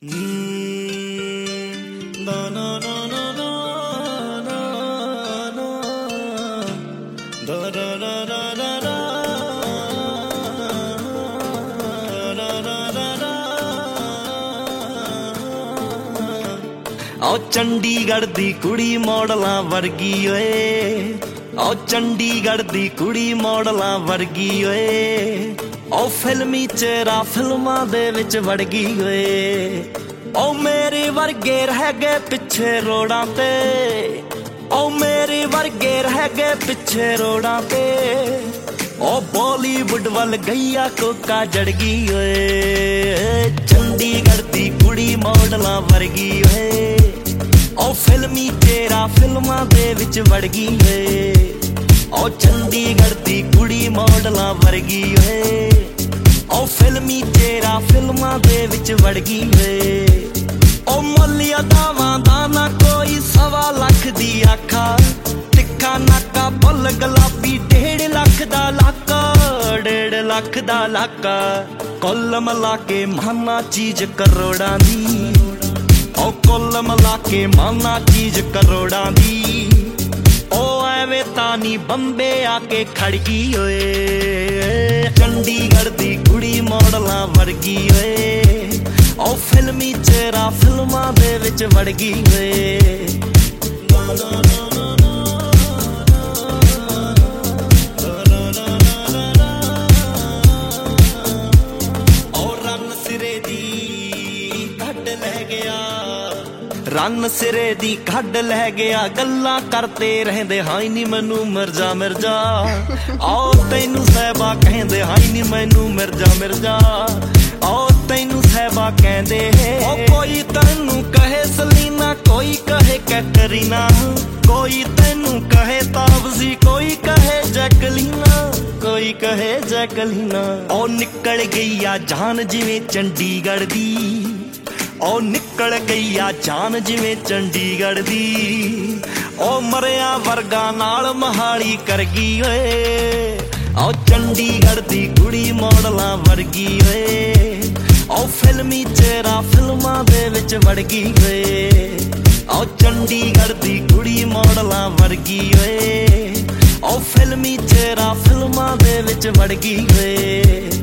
Da na na na na na na da da da da da da da da da da ਓ ਚੰਡੀਗੜ੍ਹ ਦੀ ਕੁੜੀ ਮਾਡਲਾਂ ਵਰਗੀ ਓਏ ਓ ਚੰਡੀਗੜ੍ਹ ਦੀ ਕੁੜੀ ਮਾਡਲਾਂ ਵਰਗੀ ਓਏ ਓ ਫਿਲਮੀ ਚਿਹਰਾ ਫਿਲਮਾਂ ਦੇ ਵਿੱਚ ਵੜ ਗਈ ਓਏ ਓ ਮੇਰੇ ਵਰਗੇ ਰਹਿ ਗਏ ਪਿੱਛੇ ਰੋਡਾਂ ਤੇ ਓ ਮੇਰੇ ਵਰਗੇ ਰਹਿ ਗਏ ਪਿੱਛੇ ਰੋਡਾਂ ਤੇ ਓ ਬਾਲੀਵੁੱਡ ਵੱਲ ਗਈਆ ਕੋਕਾ ਜੜ ਗਈ ਓਏ ਚੰਡੀਗੜ੍ਹ ਦੀ ਕੁੜੀ ਮਾਡਲਾਂ ਵਰਗੀ ਓਏ ਓ ਫਿਲਮੀ ਚਿਹਰਾ ਫਿਲਮਾਂ ਦੇ ਵਿੱਚ ਵੜ ਗਈ ਓਏ ਓ ਚੰਡੀਗੜ੍ਹ ਦੀ ਕੁੜੀ ਮਾਡਲਾਂ ਵਰਗੀ ਓਏ ਓ ਫਿਲਮੀ ਚਿਹਰਾ ਫਿਲਮਾਂ ਦੇ ਵਿੱਚ ਵੜ ਗਈ ਓਏ ਓ ਮੁੱਲ ਅਦਾਵਾਂ ਦਾ ਨਾ ਕੋਈ 1.25 ਲੱਖ ਦੀ ਆਖਾ ਤਿੱਖਾ ਨਾਕਾ ਬੁੱਲ ਗੁਲਾਬੀ 1.5 ਲੱਖ ਦਾ ਲਾਕਾ 1.5 ਲੱਖ ਦਾ ਲਾਕਾ ਕੁੱਲ ਮਿਲਾ ਕੇ ਮਾਨਾ ਚੀਜ਼ ਕਰੋੜਾਂ ਦੀ ਓ ਕੁੱਲ ਮਿਲਾ ਕੇ ਮਾਨਾ ਚੀਜ਼ ਕਰੋੜਾਂ ਦੀ ਓ ਐਵੇਂ ਤਾਂ ਨੀ ਬੰਬੇ ਆ ਕੇ ਖੜ ਗਈ ਓਏ ਚੰਡੀਗੜ੍ਹ ਦੀ ਕੁੜੀ ਮਾਡਲਾਂ ਵਰਗੀ ਓਏ ਓ ਫਿਲਮੀ ਚਿਹਰਾ ਫਿਲਮਾਂ ਦੇ ਵਿੱਚ ਵੜ ਗਈ ਓਏ ਰੰਨ ਸਿਰੇ ਦੀ ਕੱਢ ਲੈ ਗਿਆ ਗੱਲਾਂ ਕਰਦੇ ਰਹਿੰਦੇ ਹਾਈ ਨੀ ਮੈਨੂੰ ਮਿਰਜ਼ਾ ਮਿਰਜ਼ਾ ਆਓ ਤੈਨੂੰ ਸਹਿਬਾ ਕਹਿੰਦੇ ਹਾਈ ਨੀ ਮੈਨੂੰ ਮਿਰਜ਼ਾ ਮਿਰਜ਼ਾ ਆਓ ਤੈਨੂੰ ਸਹਿਬਾ ਕਹਿੰਦੇ ਓ ਕੋਈ ਤੈਨੂੰ ਕਹੇ ਸਲੀਨਾ ਕੋਈ ਕਹੇ ਕੈਟਰੀਨਾ ਕੋਈ ਤੈਨੂੰ ਕਹੇ ਤਾਬਜ਼ੀ ਕੋਈ ਕਹੇ ਜੈਕਲੀਨਾ ਕੋਈ ਕਹੇ ਜੈਕਲੀਨਾ ਓ ਨਿਕਲ ਗਈ ਆ ਜਾਨ ਜਿਵੇਂ ਚੰਡੀਗੜ੍ਹ ਦੀ ਓ ਨਿਕਲ ਗਈ ਆ ਜਾਨ ਜਿਵੇਂ ਚੰਡੀਗੜ੍ਹ ਦੀ ਓ ਮਰਿਆ ਵਰਗਾ ਨਾਲ ਮਹਾਲੀ ਕਰ ਗਈ ਓਏ ਓ ਚੰਡੀਗੜ੍ਹ ਦੀ ਕੁੜੀ ਮਾਡਲਾਂ ਵਰਗੀ ਓਏ ਓ ਫਿਲਮੀ ਚਿਹਰਾ ਫਿਲਮਾਂ ਦੇ ਵਿੱਚ ਵੜ ਗਈ ਓਏ ਓ ਚੰਡੀਗੜ੍ਹ ਦੀ ਕੁੜੀ ਮਾਡਲਾਂ ਵਰਗੀ ਓਏ ਓ ਫਿਲਮੀ ਚਿਹਰਾ ਫਿਲਮਾਂ ਦੇ ਵਿੱਚ ਵੜ ਗਈ ਓਏ